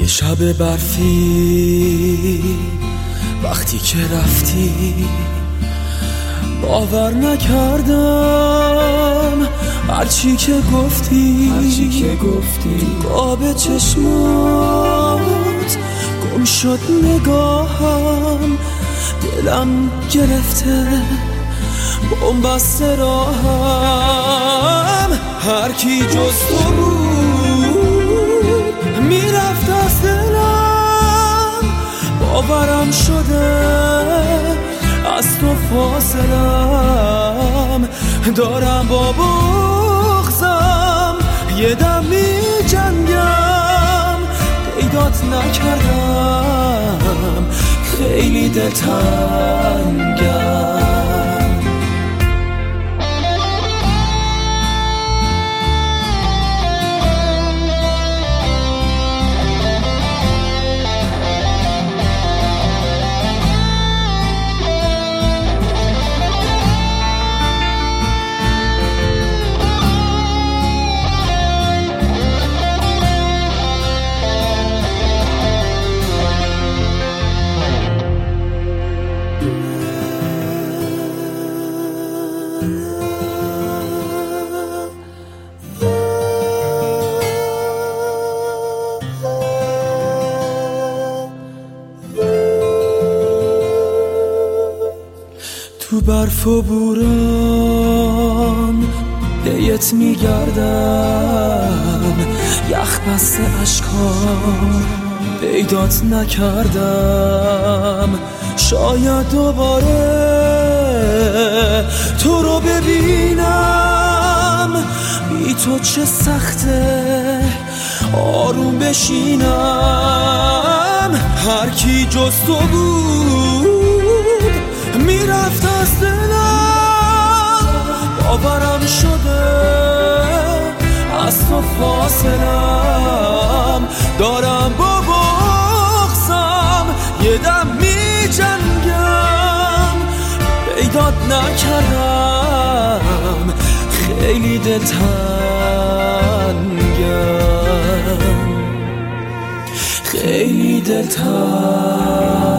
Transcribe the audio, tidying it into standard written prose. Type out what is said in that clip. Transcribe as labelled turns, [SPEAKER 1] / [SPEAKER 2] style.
[SPEAKER 1] یه شب برفی وقتی که رفتی باور نکردم هرچی که گفتی تو آب چشمات گم شد نگاهم، دلم گرفته بن‌بست راهم. هر کی جز تو بود میرفت از دلم، باورم شده از تو فاصلم دارم با بغضم، یه دم می جنگم پیدات نکردم خیلی دلتنگم. تو برف و بوران پیت میگردم، یخ بسته اشکام پیدات نکردم. شاید دوباره تو رو ببینم، بی تو چه سخته آروم بشینم. هر کی جز تو بود میرفت از دلم، باورم شده از تو فاصلم دارم با بغضم، یه دم می جنگم پیدات نکردم خیلی دلتنگم، خیلی دلتنگم.